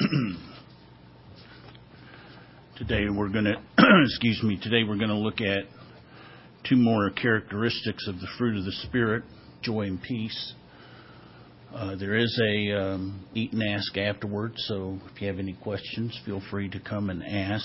Today we're going to, today we're going to look at two more characteristics of the fruit of the Spirit, joy and peace. There is a eat and ask afterwards, so if you have any questions, feel free to come and ask.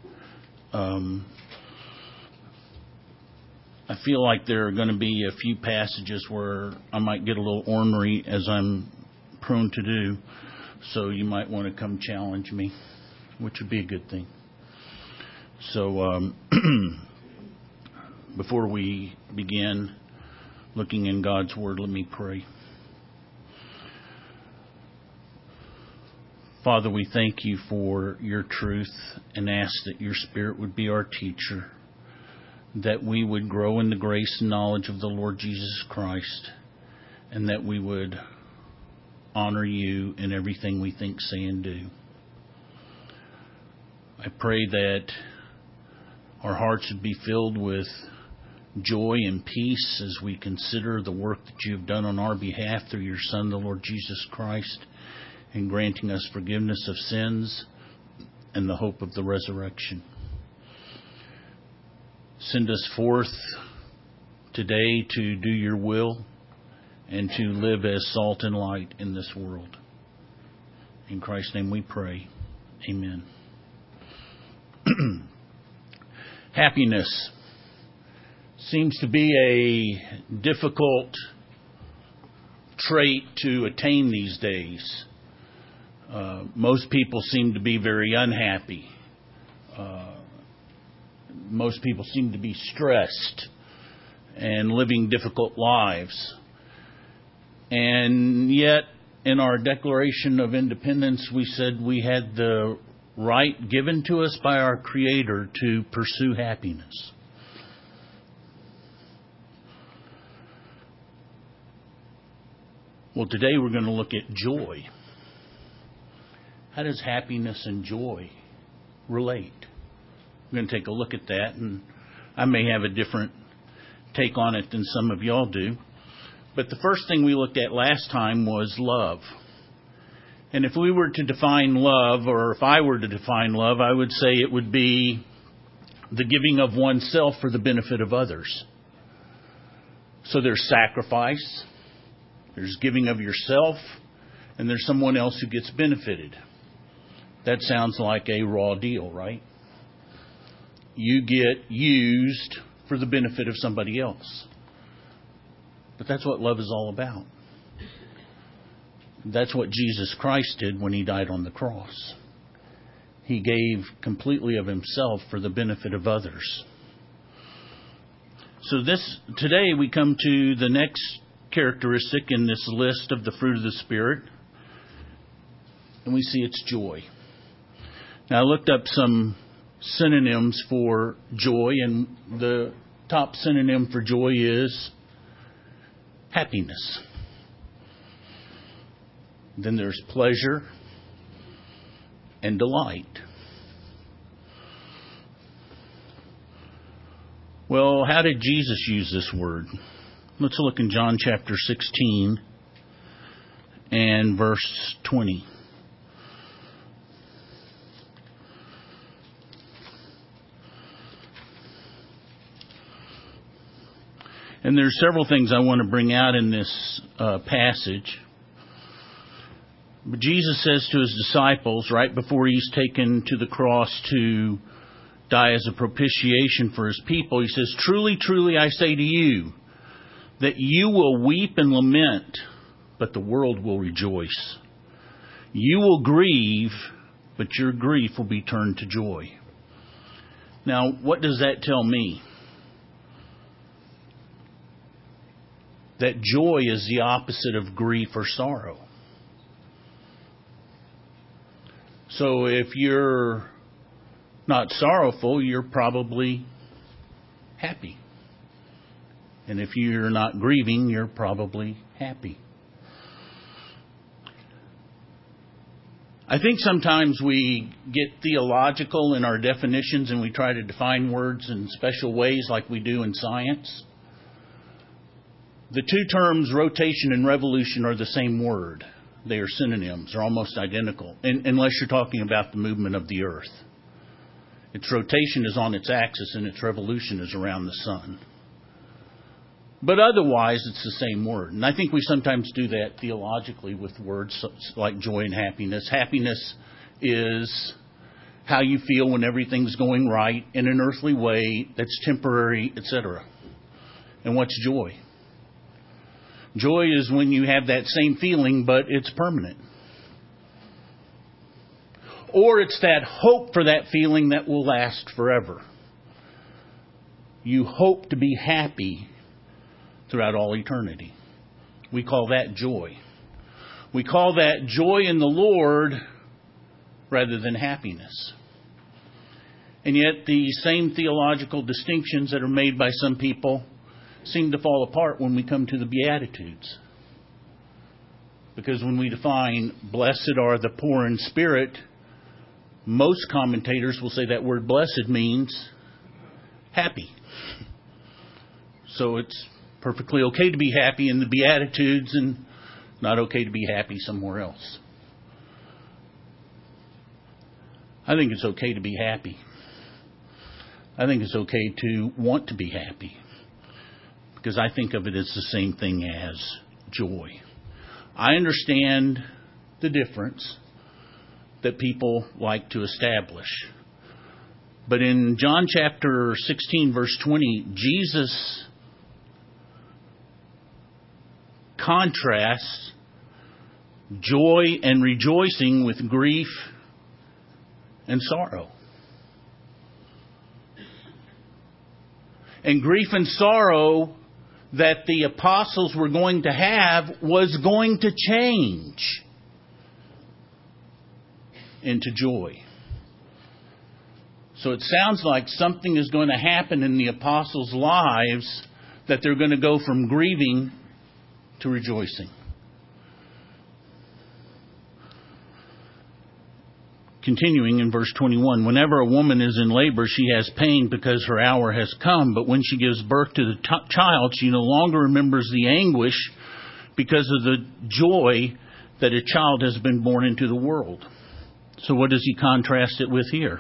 I feel like there are going to be a few passages where I might get a little ornery, as I'm prone to do, so you might want to come challenge me, which would be a good thing. So before we begin looking in God's Word, let me pray. Father, we thank you for your truth and ask that your Spirit would be our teacher, that we would grow in the grace and knowledge of the Lord Jesus Christ, and that we would honor you in everything we think, say, and do. I pray that our hearts would be filled with joy and peace as we consider the work that you have done on our behalf through your Son, the Lord Jesus Christ, in granting us forgiveness of sins and the hope of the resurrection. Send us forth today to do your will and to live as salt and light in this world. In Christ's name we pray. Amen. Happiness seems to be a difficult trait to attain these days. Most people seem to be very unhappy. Most people seem to be stressed and living difficult lives. And yet, in our Declaration of Independence, we said we had the right given to us by our Creator to pursue happiness. Well, today we're going to look at joy. How does happiness and joy relate? We're going to take a look at that, and I may have a different take on it than some of y'all do. But the first thing we looked at last time was love. And if we were to define love, or if I were to define love, I would say it would be the giving of oneself for the benefit of others. So there's sacrifice, there's giving of yourself, and there's someone else who gets benefited. That sounds like a raw deal, right? You get used for the benefit of somebody else. But that's what love is all about. That's what Jesus Christ did when he died on the cross. He gave completely of himself for the benefit of others. So today we come to the next characteristic in this list of the fruit of the Spirit, and we see it's joy. Now I looked up some synonyms for joy, and the top synonym for joy is happiness. Then there's pleasure and delight. Well, how did Jesus use this word? Let's look in John chapter 16 and verse 20. And there's several things I want to bring out in this passage. But Jesus says to his disciples, right before he's taken to the cross to die as a propitiation for his people, he says, "Truly, truly, I say to you, that you will weep and lament, but the world will rejoice. You will grieve, but your grief will be turned to joy." Now, what does that tell me? That joy is the opposite of grief or sorrow. So if you're not sorrowful, you're probably happy. And if you're not grieving, you're probably happy. I think sometimes we get theological in our definitions and we try to define words in special ways like we do in science. The two terms rotation and revolution are the same word. They are synonyms. They're almost identical, unless you're talking about the movement of the earth. Its rotation is on its axis and its revolution is around the sun. But otherwise, it's the same word. And I think we sometimes do that theologically with words like joy and happiness. Happiness is how you feel when everything's going right in an earthly way that's temporary, etc. And what's joy? Joy is when you have that same feeling, but it's permanent. Or it's that hope for that feeling that will last forever. You hope to be happy throughout all eternity. We call that joy. We call that joy in the Lord rather than happiness. And yet the same theological distinctions that are made by some people seem to fall apart when we come to the Beatitudes. Because when we define, blessed are the poor in spirit, most commentators will say that word blessed means happy. So it's perfectly okay to be happy in the Beatitudes and not okay to be happy somewhere else. I think it's okay to be happy. I think it's okay to want to be happy. Because I think of it as the same thing as joy. I understand the difference that people like to establish. But in John chapter 16, verse 20, Jesus contrasts joy and rejoicing with grief and sorrow. And grief and sorrow that the apostles were going to have was going to change into joy. So it sounds like something is going to happen in the apostles' lives that they're going to go from grieving to rejoicing. Continuing in verse 21, whenever a woman is in labor, she has pain because her hour has come. But when she gives birth to the child, she no longer remembers the anguish because of the joy that a child has been born into the world. So what does he contrast it with here?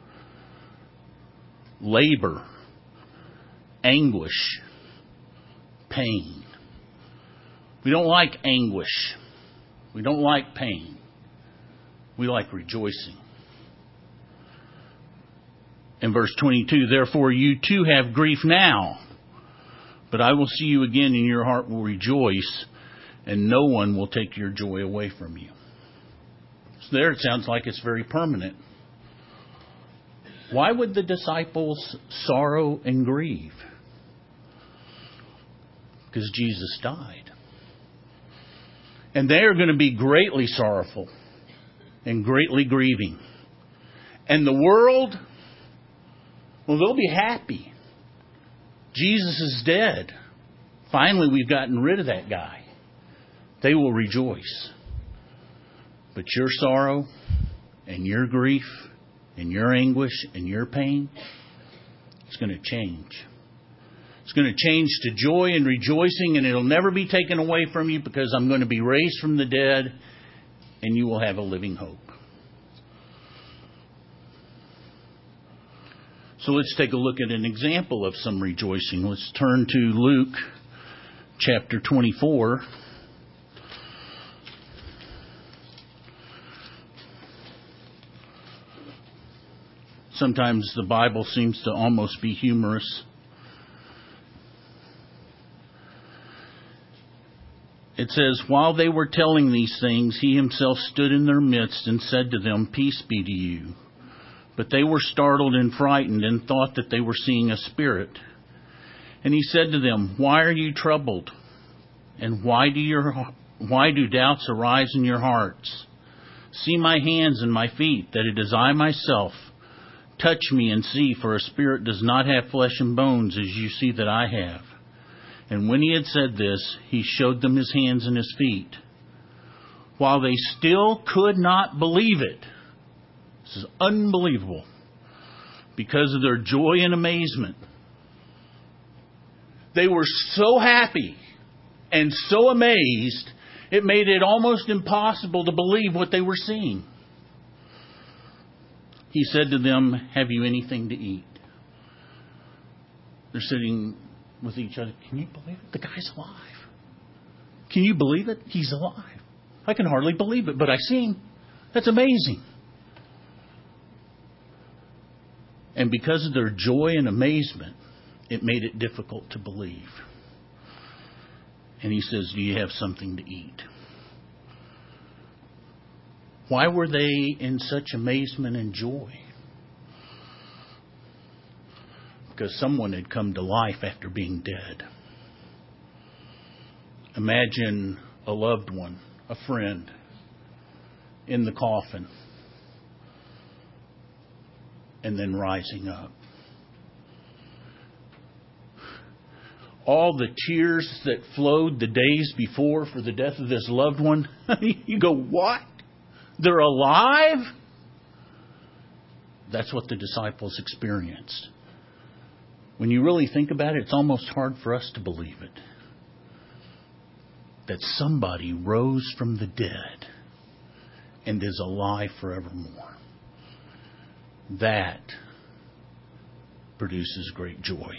Labor, anguish, pain. We don't like anguish. We don't like pain. We like rejoicing. In verse 22, therefore you too have grief now, but I will see you again and your heart will rejoice, and no one will take your joy away from you. So there it sounds like it's very permanent. Why would the disciples sorrow and grieve? Because Jesus died. And they are going to be greatly sorrowful and greatly grieving. And the world, well, they'll be happy. Jesus is dead. Finally, we've gotten rid of that guy. They will rejoice. But your sorrow and your grief and your anguish and your pain, it's going to change. It's going to change to joy and rejoicing, and it'll never be taken away from you because I'm going to be raised from the dead and you will have a living hope. So let's take a look at an example of some rejoicing. Let's turn to Luke chapter 24. Sometimes the Bible seems to almost be humorous. It says, while they were telling these things, he himself stood in their midst and said to them, peace be to you. But they were startled and frightened and thought that they were seeing a spirit. And he said to them, why are you troubled? And why do doubts arise in your hearts? See my hands and my feet, that it is I myself. Touch me and see, for a spirit does not have flesh and bones, as you see that I have. And when he had said this, he showed them his hands and his feet. While they still could not believe it, this is unbelievable, because of their joy and amazement, they were so happy and so amazed It made it almost impossible to believe what they were seeing. He said to them, "Have you anything to eat?" They're sitting with each other. Can you believe it? The guy's alive. Can you believe it? He's alive. I can hardly believe it, but I see him. That's amazing. And because of their joy and amazement, it made it difficult to believe. And he says, "Do you have something to eat?" Why were they in such amazement and joy? Because someone had come to life after being dead. Imagine a loved one, a friend, in the coffin, and then rising up. All the tears that flowed the days before for the death of this loved one, you go, what? They're alive? That's what the disciples experienced. When you really think about it, it's almost hard for us to believe it. That somebody rose from the dead and is alive forevermore. That produces great joy.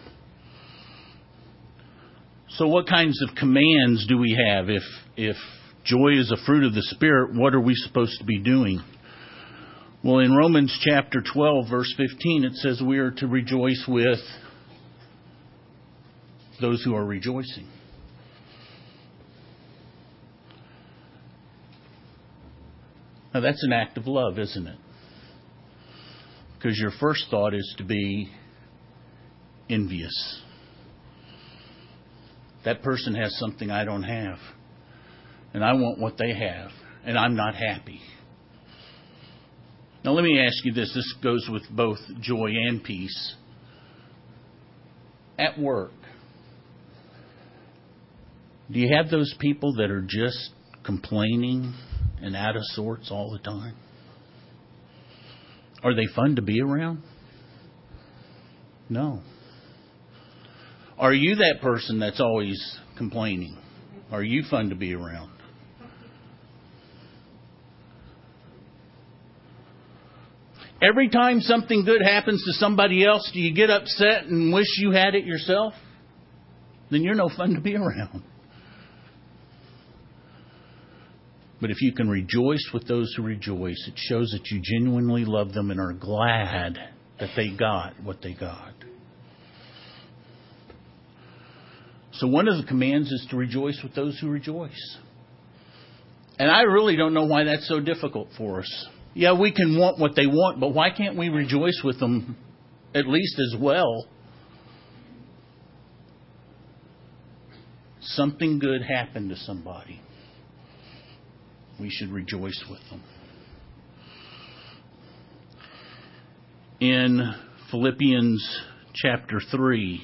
So what kinds of commands do we have? If joy is a fruit of the Spirit, what are we supposed to be doing? Well, in Romans chapter 12, verse 15, it says we are to rejoice with those who are rejoicing. Now, that's an act of love, isn't it? Because your first thought is to be envious. That person has something I don't have. And I want what they have. And I'm not happy. Now let me ask you this. This goes with both joy and peace. At work, do you have those people that are just complaining and out of sorts all the time? Are they fun to be around? No. Are you that person that's always complaining? Are you fun to be around? Every time something good happens to somebody else, do you get upset and wish you had it yourself? Then you're no fun to be around. But if you can rejoice with those who rejoice, it shows that you genuinely love them and are glad that they got what they got. So one of the commands is to rejoice with those who rejoice. And I really don't know why that's so difficult for us. Yeah, we can want what they want, but why can't we rejoice with them at least as well? Something good happened to somebody. We should rejoice with them. In Philippians chapter 3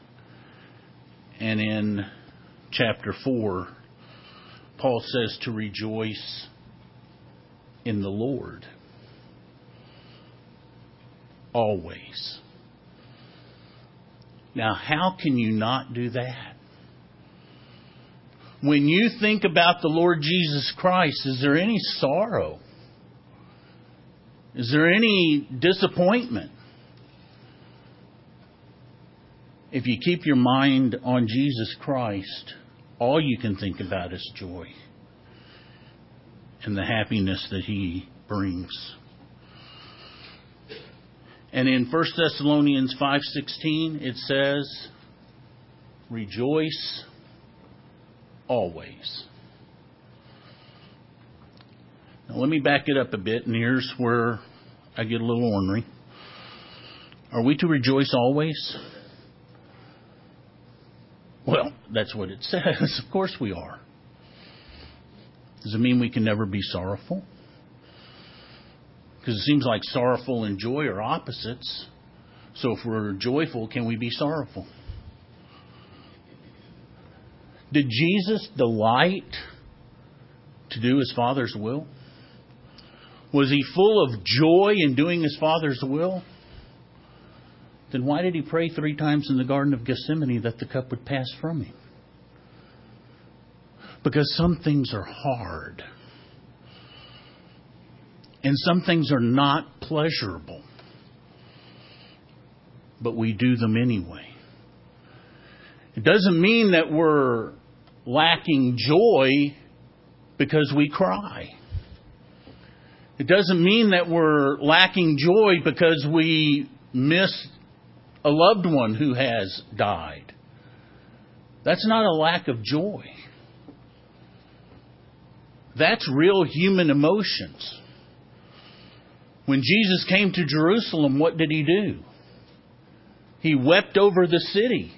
and in chapter 4, Paul says to rejoice in the Lord always. Now, how can you not do that? When you think about the Lord Jesus Christ, is there any sorrow? Is there any disappointment? If you keep your mind on Jesus Christ, all you can think about is joy and the happiness that He brings. And in 1 Thessalonians 5:16, it says, rejoice always. Now let me back it up a bit, and here's where I get a little ornery. Are we to rejoice always? Well, that's what it says. Of course we are. Does it mean we can never be sorrowful? Because it seems like sorrowful and joy are opposites. So if we're joyful, can we be sorrowful? Did Jesus delight to do His Father's will? Was He full of joy in doing His Father's will? Then why did He pray 3 times in the Garden of Gethsemane that the cup would pass from Him? Because some things are hard. And some things are not pleasurable. But we do them anyway. It doesn't mean that we're lacking joy because we cry. It doesn't mean that we're lacking joy because we miss a loved one who has died. That's not a lack of joy. That's real human emotions. When Jesus came to Jerusalem, what did he do? He wept over the city.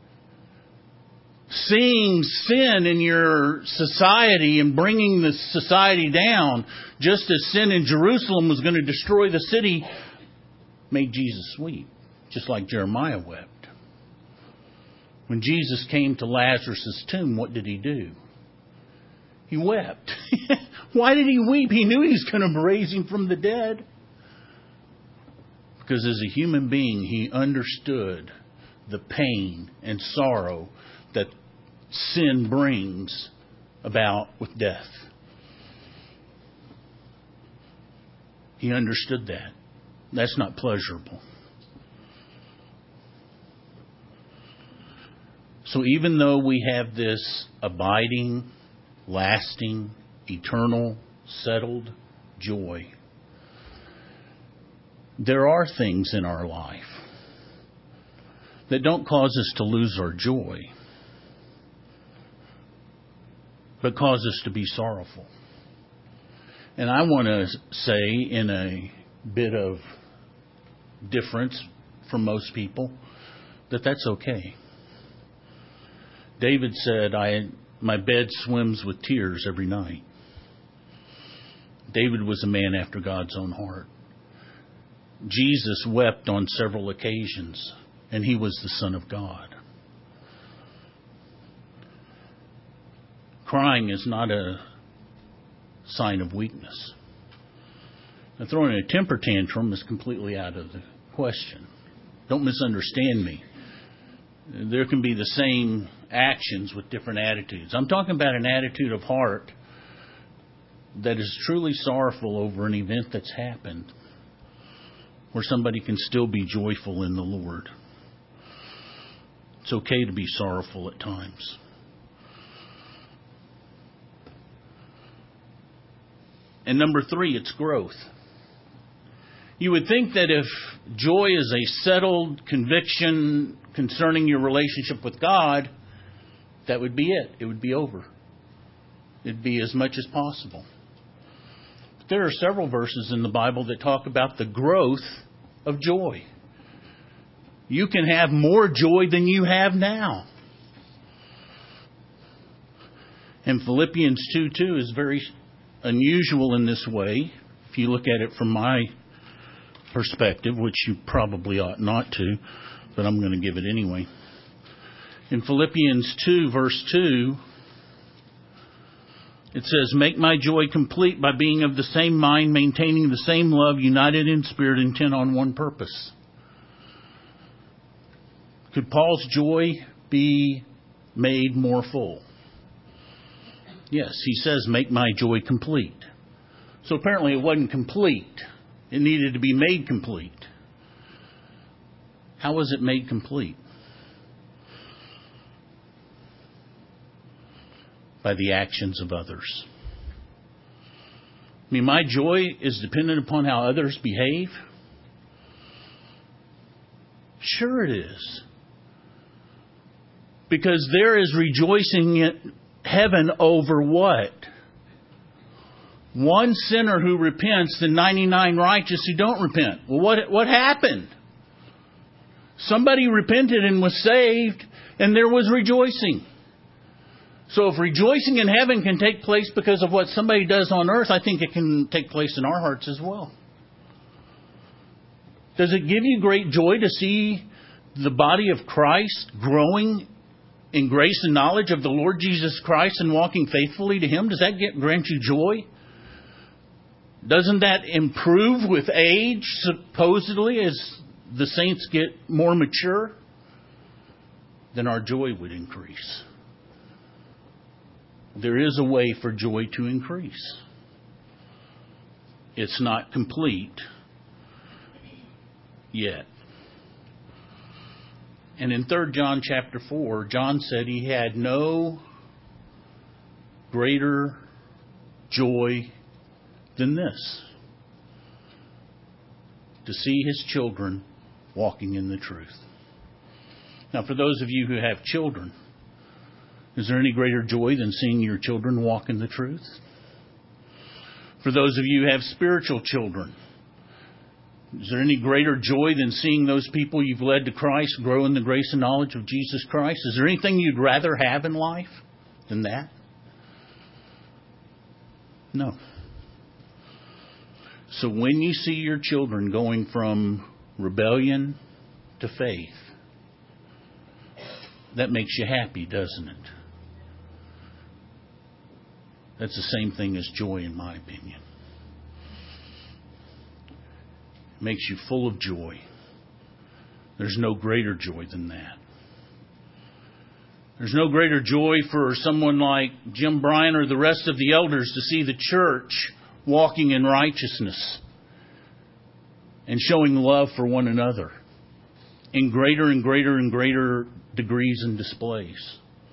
Seeing sin in your society and bringing the society down, just as sin in Jerusalem was going to destroy the city, made Jesus weep, just like Jeremiah wept. When Jesus came to Lazarus' tomb, what did he do? He wept. Why did he weep? He knew he was going to raise him from the dead. Because as a human being, he understood the pain and sorrow that sin brings about with death. He understood that. That's not pleasurable. So even though we have this abiding, lasting, eternal, settled joy, there are things in our life that don't cause us to lose our joy, but cause us to be sorrowful. And I want to say, in a bit of difference from most people, that that's okay. David said, my bed swims with tears every night. David was a man after God's own heart. Jesus wept on several occasions, and he was the Son of God. Crying is not a sign of weakness. Now, throwing a temper tantrum is completely out of the question. Don't misunderstand me. There can be the same actions with different attitudes. I'm talking about an attitude of heart that is truly sorrowful over an event that's happened, where somebody can still be joyful in the Lord. It's okay to be sorrowful at times. And number 3, it's growth. You would think that if joy is a settled conviction concerning your relationship with God, that would be it. It would be over. It'd be as much as possible. But there are several verses in the Bible that talk about the growth of joy. You can have more joy than you have now. And Philippians 2:2 is very unusual in this way, if you look at it from my perspective, which you probably ought not to, but I'm going to give it anyway. In Philippians 2, verse 2, it says, "Make my joy complete by being of the same mind, maintaining the same love, united in spirit, intent on one purpose." Could Paul's joy be made more full? Yes, he says, "Make my joy complete." So apparently it wasn't complete. It needed to be made complete. How was it made complete? By the actions of others. I mean, my joy is dependent upon how others behave. Sure it is. Because there is rejoicing in heaven over what? One sinner who repents and 99 righteous who don't repent. Well, what happened? Somebody repented and was saved, and there was rejoicing. So if rejoicing in heaven can take place because of what somebody does on earth, I think it can take place in our hearts as well. Does it give you great joy to see the body of Christ growing in grace and knowledge of the Lord Jesus Christ and walking faithfully to Him? Does that grant you joy? Doesn't that improve with age, supposedly, as the saints get more mature? Then our joy would increase. there is a way for joy to increase. It's not complete yet. And in 3 John chapter 4, John said he had no greater joy than this: to see his children walking in the truth. Now, for those of you who have children, is there any greater joy than seeing your children walk in the truth? For those of you who have spiritual children, is there any greater joy than seeing those people you've led to Christ grow in the grace and knowledge of Jesus Christ? Is there anything you'd rather have in life than that? No. So when you see your children going from rebellion to faith, that makes you happy, doesn't it? That's the same thing as joy, in my opinion. It makes you full of joy. There's no greater joy than that. There's no greater joy for someone like Jim Bryan or the rest of the elders to see the church walking in righteousness and showing love for one another in greater and greater and greater degrees and displays.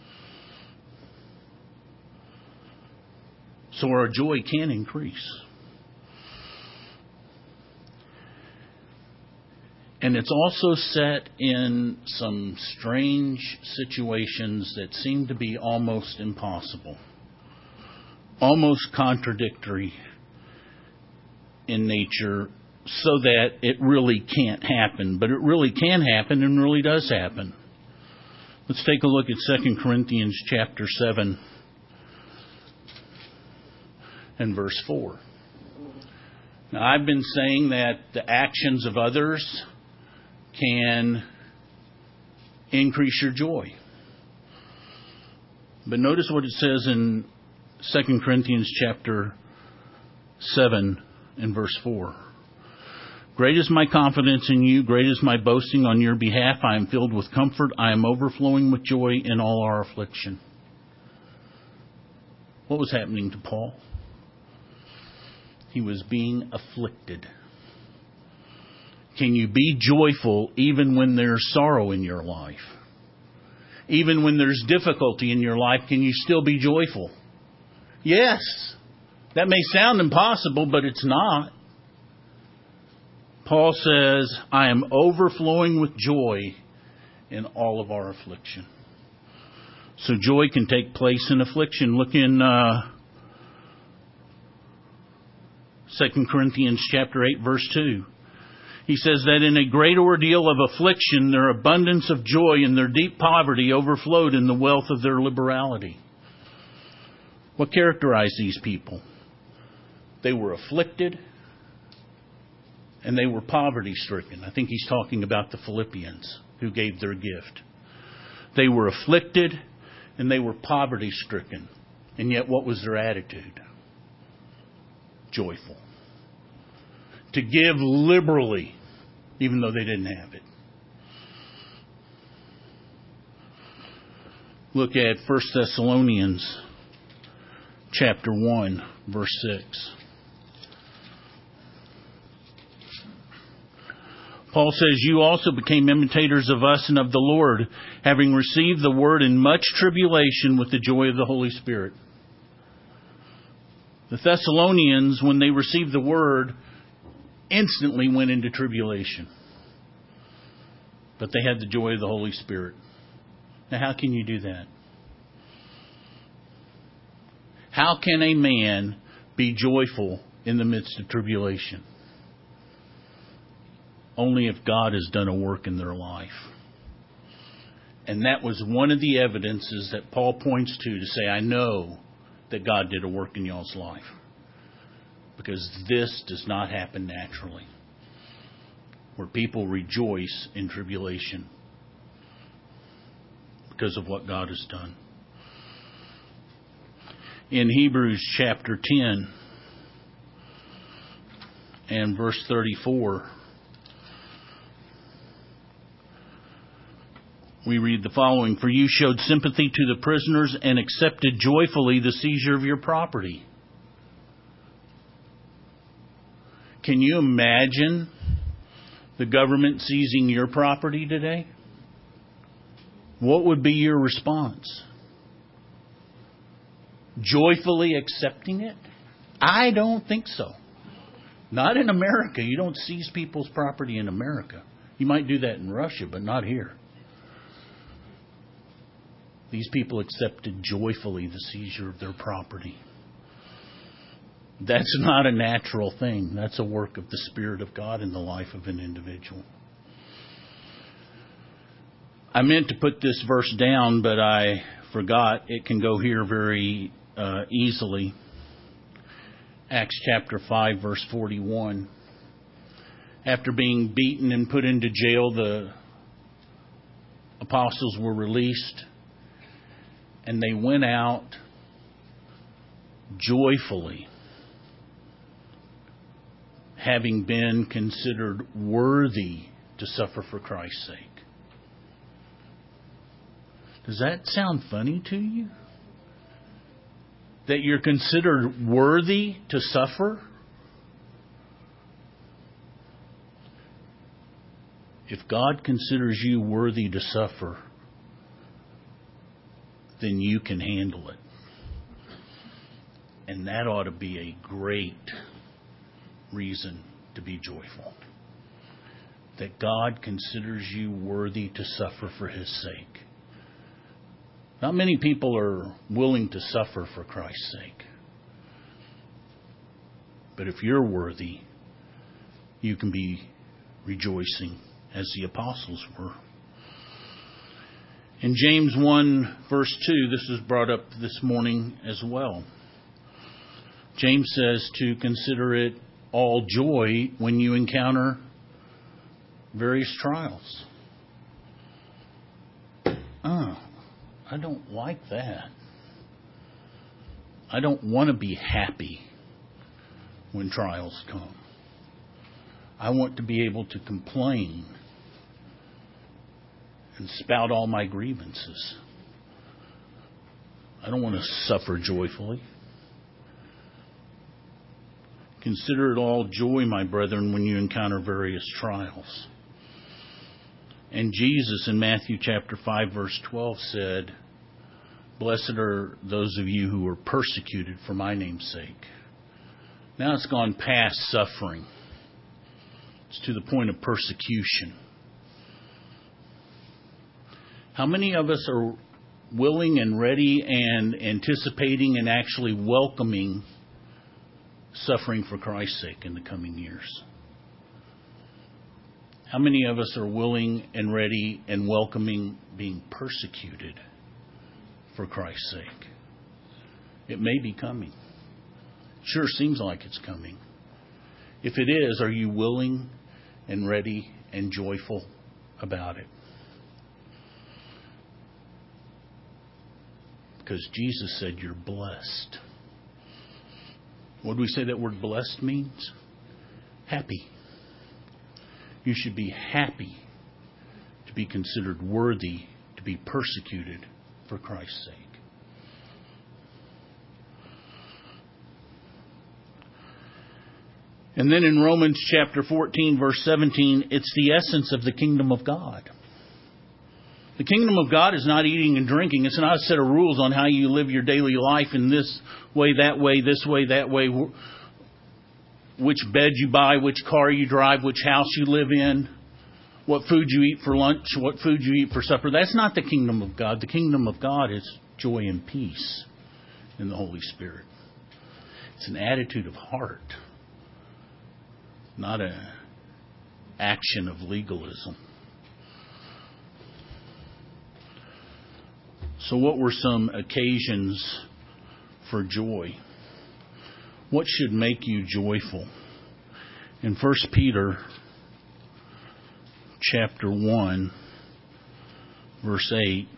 So our joy can increase. And it's also set in some strange situations that seem to be almost impossible, almost contradictory in nature, so that it really can't happen. But it really can happen and really does happen. Let's take a look at 2 Corinthians chapter 7 and verse 4. Now, I've been saying that the actions of others can increase your joy. But notice what it says in 2 Corinthians chapter 7 and verse 4. Great is my confidence in you, great is my boasting on your behalf. I am filled with comfort, I am overflowing with joy in all our affliction. What was happening to Paul? He was being afflicted. Can you be joyful even when there's sorrow in your life? Even when there's difficulty in your life, can you still be joyful? Yes. That may sound impossible, but it's not. Paul says, I am overflowing with joy in all of our affliction. So joy can take place in affliction. Look in 2 Corinthians chapter 8, verse 2. He says that in a great ordeal of affliction, their abundance of joy and their deep poverty overflowed in the wealth of their liberality. What characterized these people? They were afflicted and they were poverty-stricken. I think he's talking about the Philippians who gave their gift. They were afflicted and they were poverty-stricken. And yet what was their attitude? Joyful. To give liberally, even though they didn't have it. Look at 1 Thessalonians chapter 1, verse 6. Paul says, you also became imitators of us and of the Lord, having received the word in much tribulation with the joy of the Holy Spirit. The Thessalonians, when they received the word, instantly went into tribulation. But they had the joy of the Holy Spirit. Now, how can you do that? How can a man be joyful in the midst of tribulation? Only if God has done a work in their life. And that was one of the evidences that Paul points to say, I know that God did a work in y'all's life. Because this does not happen naturally. Where people rejoice in tribulation. Because of what God has done. In Hebrews chapter 10 and verse 34, we read the following: "For you showed sympathy to the prisoners and accepted joyfully the seizure of your property." Can you imagine the government seizing your property today? What would be your response? Joyfully accepting it? I don't think so. Not in America. You don't seize people's property in America. You might do that in Russia, but not here. These people accepted joyfully the seizure of their property. That's not a natural thing. That's a work of the Spirit of God in the life of an individual. I meant to put this verse down, but I forgot. It can go here very easily. Acts chapter 5, verse 41. After being beaten and put into jail, the apostles were released, and they went out joyfully, having been considered worthy to suffer for Christ's sake. Does that sound funny to you? That you're considered worthy to suffer? If God considers you worthy to suffer, then you can handle it. And that ought to be a great reason to be joyful. That God considers you worthy to suffer for His sake. Not many people are willing to suffer for Christ's sake. But if you're worthy, you can be rejoicing as the apostles were. In James 1, verse 2, this was brought up this morning as well. James says to consider it all joy when you encounter various trials. I don't like that. I don't want to be happy when trials come. I want to be able to complain and spout all my grievances. I don't want to suffer joyfully. Consider it all joy, my brethren, when you encounter various trials. And Jesus in Matthew chapter 5, verse 12 said, "Blessed are those of you who are persecuted for my name's sake." Now it's gone past suffering. It's to the point of persecution. How many of us are willing and ready and anticipating and actually welcoming suffering for Christ's sake in the coming years? How many of us are willing and ready and welcoming being persecuted for Christ's sake? It may be coming. Sure seems like it's coming. If it is, are you willing and ready and joyful about it? Because Jesus said you're blessed. What do we say that word blessed means? Happy. You should be happy to be considered worthy to be persecuted for Christ's sake. And then in Romans chapter 14, verse 17, it's the essence of the kingdom of God. The kingdom of God is not eating and drinking. It's not a set of rules on how you live your daily life in this way, that way, this way, that way. Which bed you buy, which car you drive, which house you live in, what food you eat for lunch, what food you eat for supper. That's not the kingdom of God. The kingdom of God is joy and peace in the Holy Spirit. It's an attitude of heart, not an action of legalism. So what were some occasions for joy? What should make you joyful? In 1 Peter chapter 1, verse 8,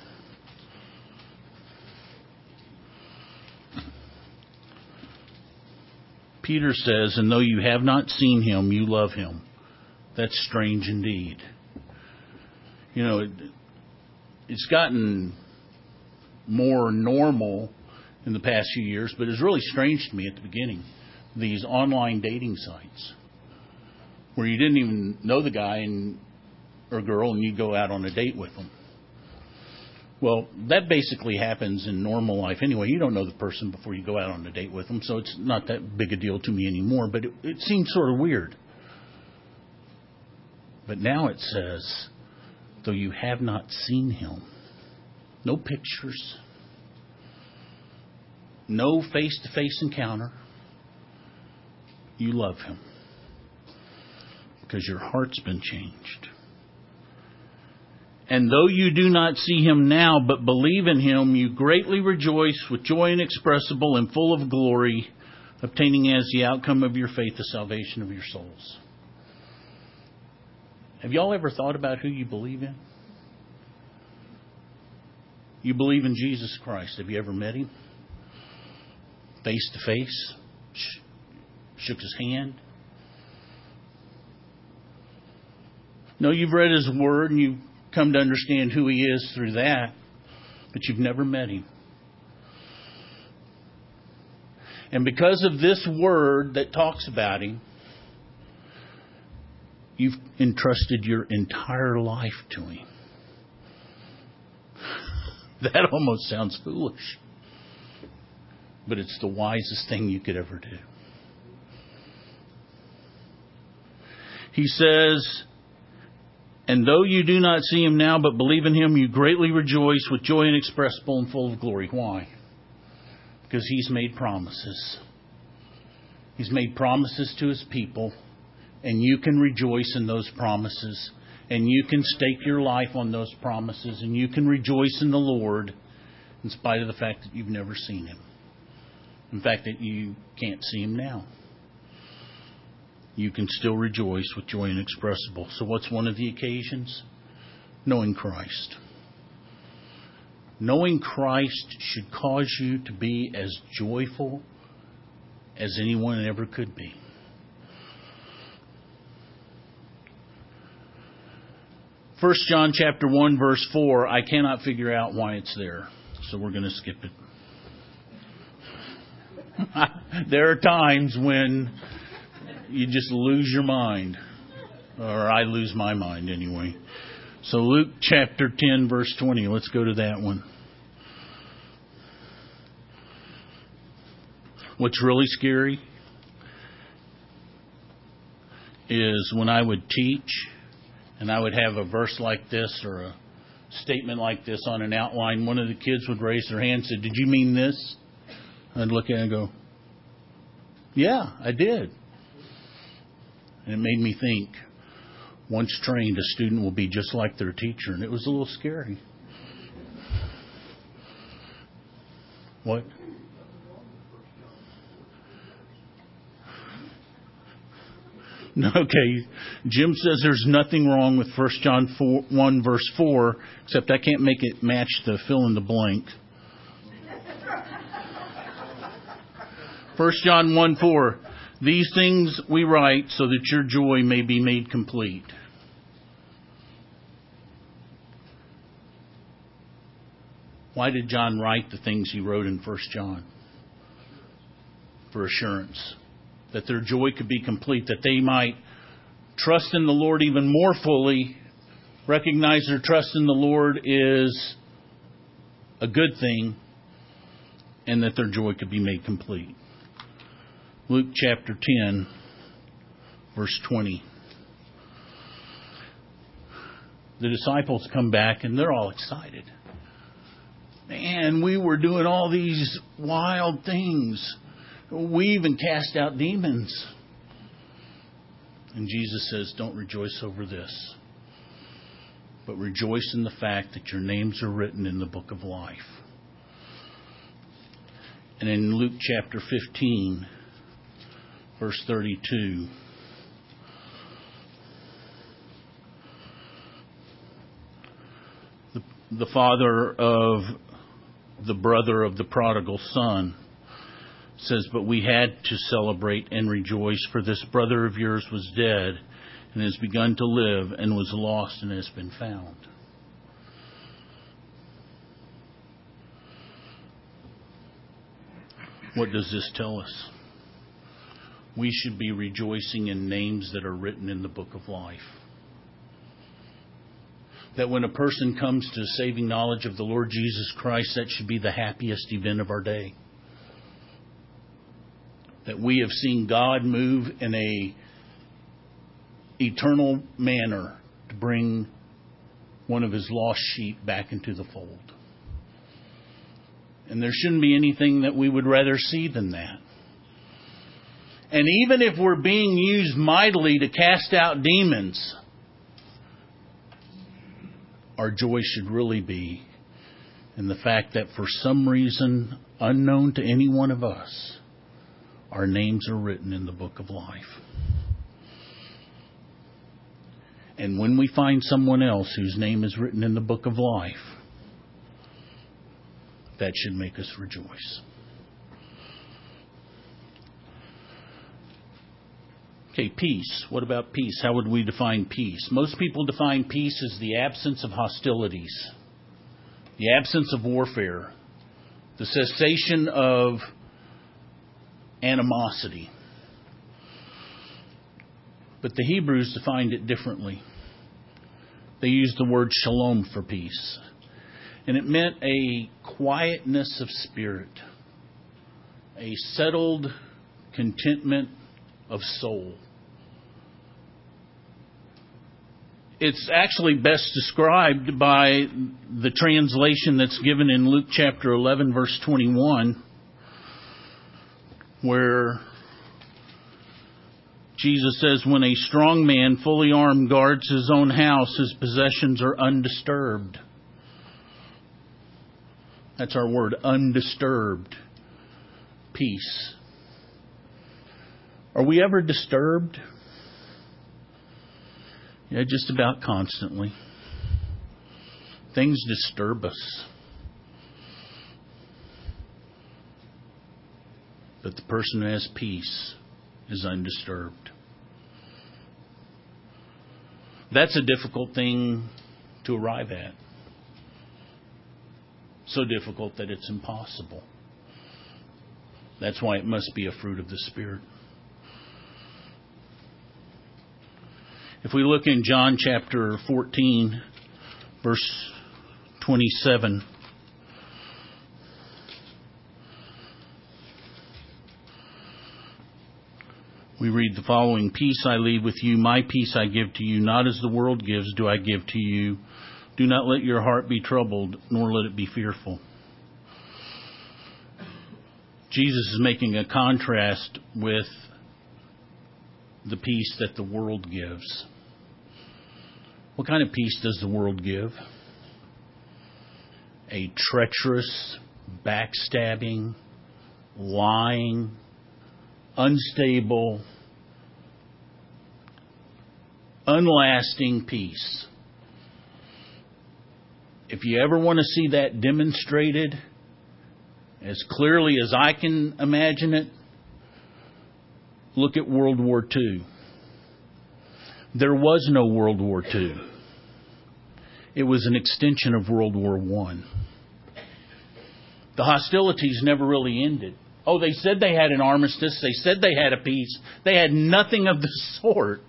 Peter says, "And though you have not seen him, you love him." That's strange indeed. You know, it's gotten more normal in the past few years, but it was really strange to me at the beginning. These online dating sites where you didn't even know the guy or girl and you go out on a date with them. Well, that basically happens in normal life anyway. You don't know the person before you go out on a date with them, so it's not that big a deal to me anymore, but it seems sort of weird. But now it says, though you have not seen him, no pictures, no face-to-face encounter, you love him because your heart's been changed. And though you do not see him now, but believe in him, you greatly rejoice with joy inexpressible and full of glory, obtaining as the outcome of your faith the salvation of your souls. Have y'all ever thought about who you believe in? You believe in Jesus Christ. Have you ever met him? Face to face? Shook his hand? No, you've read his word and you've come to understand who he is through that, but you've never met him. And because of this word that talks about him, you've entrusted your entire life to him. That almost sounds foolish, but it's the wisest thing you could ever do. He says, and though you do not see him now, but believe in him, you greatly rejoice with joy inexpressible and full of glory. Why? Because he's made promises. He's made promises to his people, and you can rejoice in those promises, and you can stake your life on those promises, and you can rejoice in the Lord in spite of the fact that you've never seen him. In fact, that you can't see him now. You can still rejoice with joy inexpressible. So what's one of the occasions? Knowing Christ. Knowing Christ should cause you to be as joyful as anyone ever could be. First John chapter 1 verse 4, I cannot figure out why it's there, so we're going to skip it. There are times when you just lose your mind. Or I lose my mind anyway. So Luke chapter 10 verse 20. Let's go to that one. What's really scary is when I would teach and I would have a verse like this or a statement like this on an outline. One of the kids would raise their hand and say, "Did you mean this?" I'd look at it and go, "Yeah, I did." And it made me think, once trained, a student will be just like their teacher. And it was a little scary. What? Okay, Jim says there's nothing wrong with 1 John 1 verse 4, except I can't make it match the fill in the blank. 1 John 1:4. These things we write so that your joy may be made complete. Why did John write the things he wrote in 1 John? For assurance. That their joy could be complete. That they might trust in the Lord even more fully. Recognize their trust in the Lord is a good thing. And that their joy could be made complete. Luke chapter 10, verse 20. The disciples come back and they're all excited. Man, we were doing all these wild things. We even cast out demons. And Jesus says, don't rejoice over this, but rejoice in the fact that your names are written in the book of life. And in Luke chapter 15, verse 32, the father of the brother of the prodigal son says, but we had to celebrate and rejoice, for this brother of yours was dead and has begun to live and was lost and has been found. What does this tell us? We should be rejoicing in names that are written in the book of life. That when a person comes to saving knowledge of the Lord Jesus Christ, that should be the happiest event of our day. That we have seen God move in a eternal manner to bring one of His lost sheep back into the fold. And there shouldn't be anything that we would rather see than that. And even if we're being used mightily to cast out demons, our joy should really be in the fact that for some reason unknown to any one of us, our names are written in the book of life. And when we find someone else whose name is written in the book of life, that should make us rejoice. Okay, peace. What about peace? How would we define peace? Most people define peace as the absence of hostilities, the absence of warfare, the cessation of animosity. But the Hebrews defined it differently. They used the word shalom for peace. And it meant a quietness of spirit, a settled contentment of soul. It's actually best described by the translation that's given in Luke chapter 11, verse 21, where Jesus says, when a strong man, fully armed, guards his own house, his possessions are undisturbed. That's our word, undisturbed. Peace. Are we ever disturbed? Yeah, just about constantly. Things disturb us. But the person who has peace is undisturbed. That's a difficult thing to arrive at. So difficult that it's impossible. That's why it must be a fruit of the Spirit. If we look in John chapter 14, verse 27, we read the following: Peace I leave with you, my peace I give to you, not as the world gives do I give to you. Do not let your heart be troubled, nor let it be fearful. Jesus is making a contrast with the peace that the world gives. What kind of peace does the world give? A treacherous, backstabbing, lying, unstable, unlasting peace. If you ever want to see that demonstrated as clearly as I can imagine it, look at World War II. There was no World War II. It was an extension of World War I. The hostilities never really ended. Oh, they said they had an armistice. They said they had a peace. They had nothing of the sort.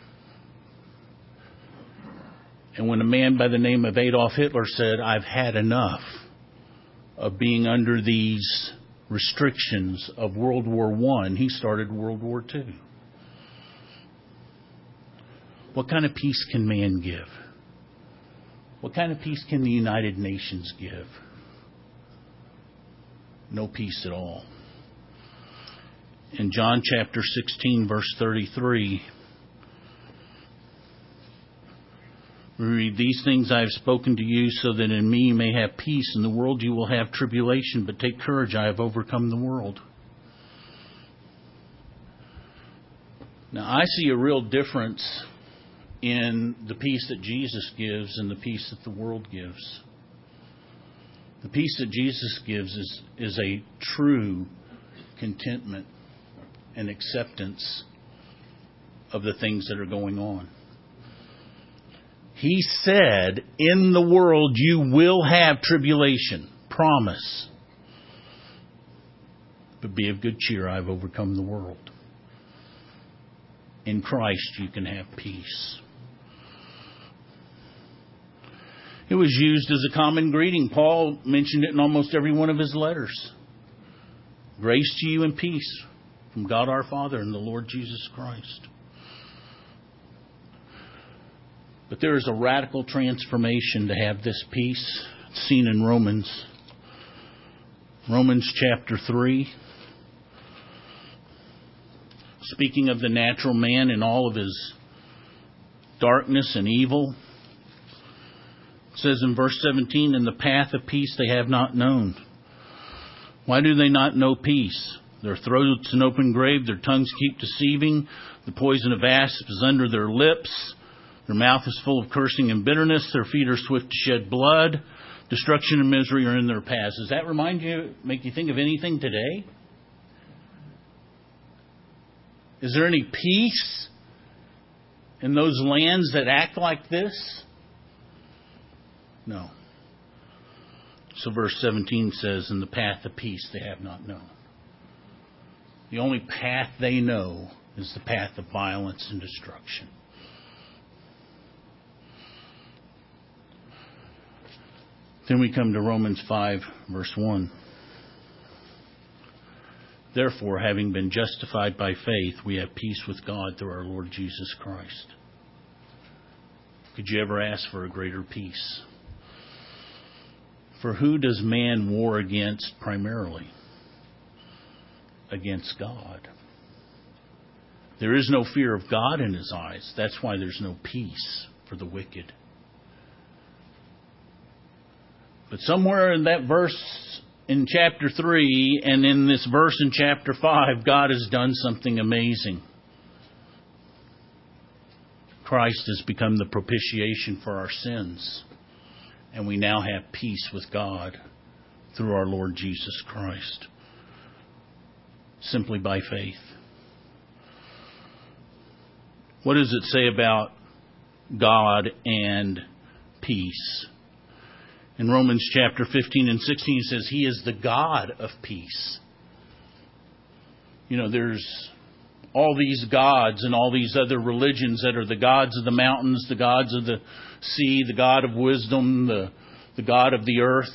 And when a man by the name of Adolf Hitler said, I've had enough of being under these restrictions of World War I, he started World War II. What kind of peace can man give? What kind of peace can the United Nations give? No peace at all. In John chapter 16, verse 33, we read, These things I have spoken to you so that in me you may have peace. In the world you will have tribulation, but take courage, I have overcome the world. Now I see a real difference in the peace that Jesus gives and the peace that the world gives. The peace that Jesus gives is a true contentment and acceptance of the things that are going on. He said, in the world you will have tribulation. Promise. But be of good cheer, I have overcome the world. In Christ you can have peace. It was used as a common greeting. Paul mentioned it in almost every one of his letters. Grace to you and peace from God our Father and the Lord Jesus Christ. But there is a radical transformation to have this peace. It's seen in Romans. Romans chapter 3. Speaking of the natural man and all of his darkness and evil. It says in verse 17, in the path of peace they have not known. Why do they not know peace? Their throats an open grave, their tongues keep deceiving. The poison of asps is under their lips. Their mouth is full of cursing and bitterness. Their feet are swift to shed blood. Destruction and misery are in their paths. Does that make you think of anything today? Is there any peace in those lands that act like this? No. So verse 17 says, in the path of peace they have not known. The only path they know is the path of violence and destruction. Then we come to Romans 5, verse 1. Therefore, having been justified by faith, we have peace with God through our Lord Jesus Christ. Could you ever ask for a greater peace? For who does man war against primarily? Against God. There is no fear of God in his eyes. That's why there's no peace for the wicked. But somewhere in that verse in chapter 3 and in this verse in chapter 5, God has done something amazing. Christ has become the propitiation for our sins. And we now have peace with God through our Lord Jesus Christ. Simply by faith. What does it say about God and peace? In Romans chapter 15 and 16 it says He is the God of peace. You know, there's all these gods and all these other religions that are the gods of the mountains, the gods of the sea, the God of wisdom, the God of the earth.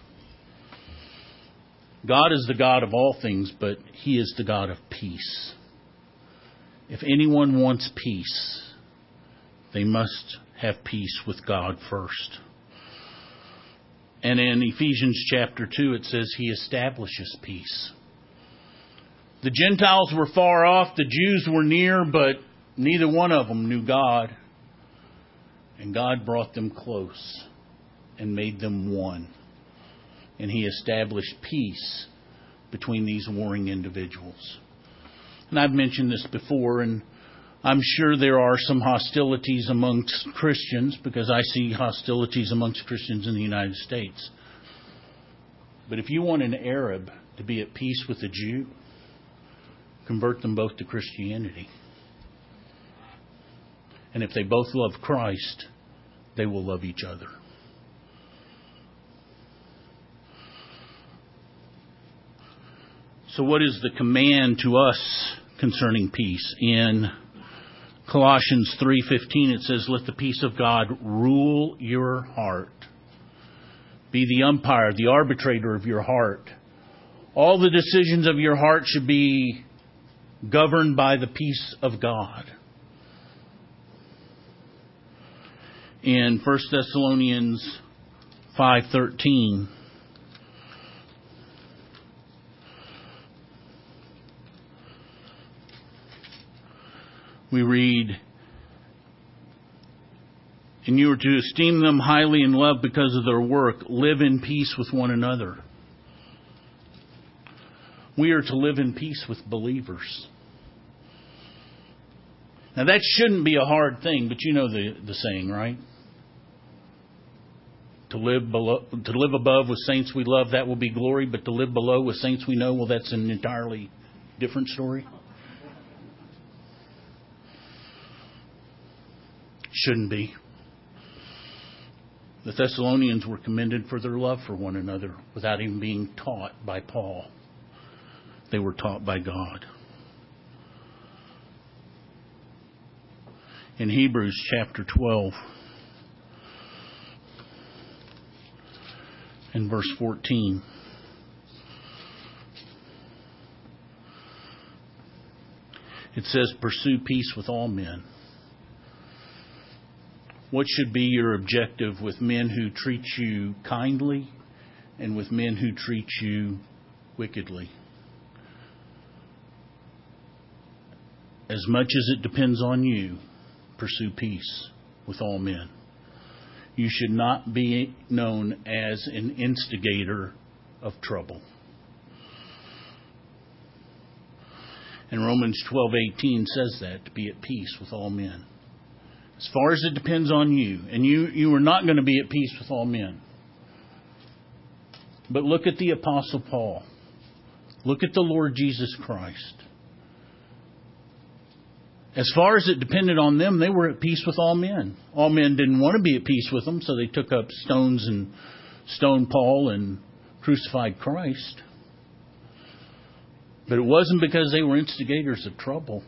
God is the God of all things, but He is the God of peace. If anyone wants peace, they must have peace with God first. And in Ephesians chapter 2, it says He establishes peace. The Gentiles were far off, the Jews were near, but neither one of them knew God. And God brought them close and made them one. And He established peace between these warring individuals. And I've mentioned this before, and I'm sure there are some hostilities amongst Christians, because I see hostilities amongst Christians in the United States. But if you want an Arab to be at peace with a Jew, convert them both to Christianity. And if they both love Christ, they will love each other. So what is the command to us concerning peace? In Colossians 3:15 it says, let the peace of God rule your heart. Be the umpire, the arbitrator of your heart. All the decisions of your heart should be governed by the peace of God. In 1 Thessalonians 5:13, we read, and you are to esteem them highly in love because of their work. Live in peace with one another. We are to live in peace with believers. Now that shouldn't be a hard thing, but you know the saying, right? To live above with saints we love, that will be glory. But to live below with saints we know, well, that's an entirely different story. Shouldn't be. The Thessalonians were commended for their love for one another without even being taught by Paul. They were taught by God. In Hebrews chapter 12 and verse 14, it says, pursue peace with all men. What should be your objective with men who treat you kindly and with men who treat you wickedly? As much as it depends on you, pursue peace with all men. You should not be known as an instigator of trouble. And Romans 12:18 says that, to be at peace with all men. As far as it depends on you, and you are not going to be at peace with all men. But look at the Apostle Paul. Look at the Lord Jesus Christ. As far as it depended on them, they were at peace with all men. All men didn't want to be at peace with them, so they took up stones and stoned Paul and crucified Christ. But it wasn't because they were instigators of trouble.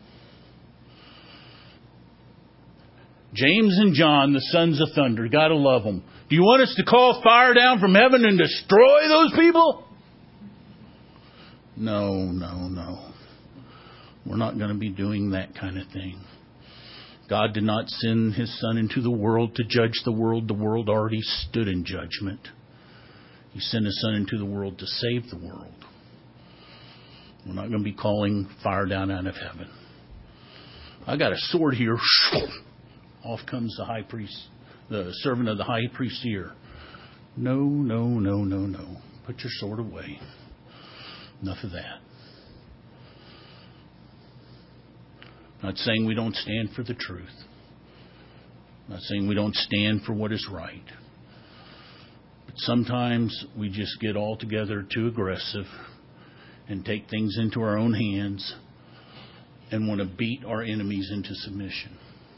James and John, the sons of thunder, gotta love them. Do you want us to call fire down from heaven and destroy those people? No. We're not going to be doing that kind of thing. God did not send His Son into the world to judge the world. The world already stood in judgment. He sent His Son into the world to save the world. We're not going to be calling fire down out of heaven. I got a sword here. Off comes the high priest, the servant of the high priest here. No. Put your sword away. Enough of that. Not saying we don't stand for the truth. Not saying we don't stand for what is right. But sometimes we just get altogether too aggressive and take things into our own hands and want to beat our enemies into submission.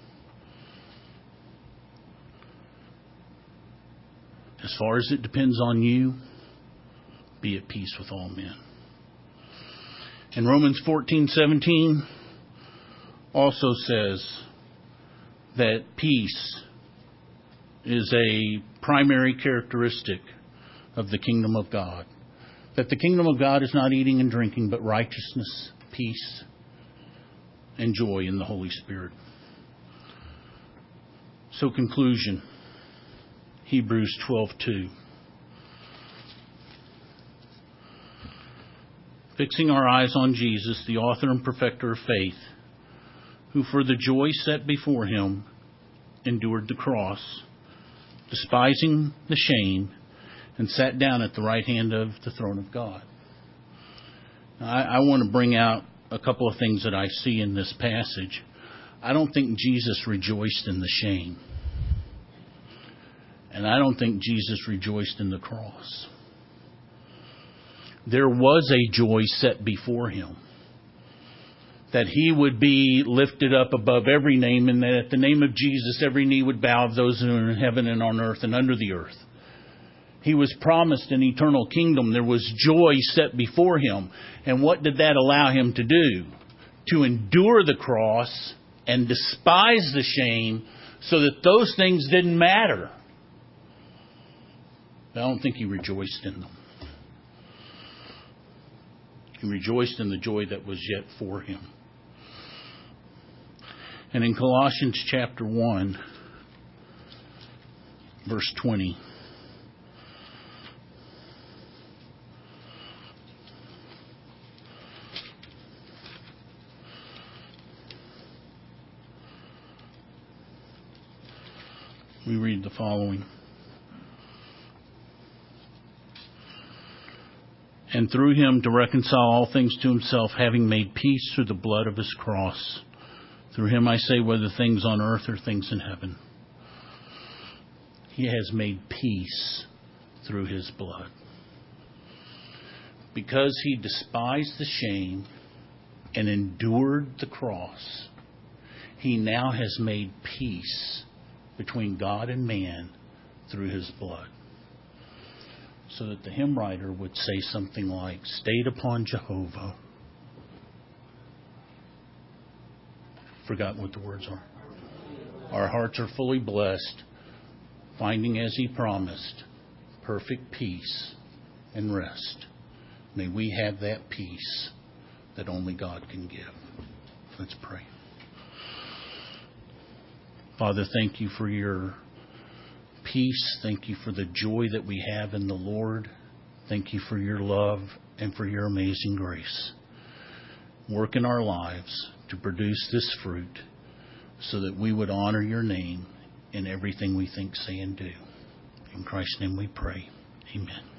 As far as it depends on you, be at peace with all men. In Romans 14:17 also says that peace is a primary characteristic of the kingdom of God. That the kingdom of God is not eating and drinking, but righteousness, peace, and joy in the Holy Spirit. So conclusion, Hebrews 12:2. Fixing our eyes on Jesus, the author and perfecter of faith, who for the joy set before Him endured the cross, despising the shame, and sat down at the right hand of the throne of God. Now, I want to bring out a couple of things that I see in this passage. I don't think Jesus rejoiced in the shame. And I don't think Jesus rejoiced in the cross. There was a joy set before Him. That He would be lifted up above every name, and that at the name of Jesus every knee would bow of those who are in heaven and on earth and under the earth. He was promised an eternal kingdom. There was joy set before Him. And what did that allow Him to do? To endure the cross and despise the shame so that those things didn't matter. I don't think He rejoiced in them. He rejoiced in the joy that was yet for Him. And in Colossians chapter 1, verse 20, we read the following. And through Him to reconcile all things to Himself, having made peace through the blood of His cross. Through Him I say, whether things on earth or things in heaven. He has made peace through His blood. Because He despised the shame and endured the cross, He now has made peace between God and man through His blood. So that the hymn writer would say something like, stayed upon Jehovah, forgotten what the words are. Our hearts are fully blessed, finding as He promised, perfect peace and rest. May we have that peace that only God can give. Let's pray. Father, thank you for your peace. Thank you for the joy that we have in the Lord. Thank you for your love and for your amazing grace. Work in our lives to produce this fruit so that we would honor your name in everything we think, say, and do. In Christ's name we pray. Amen.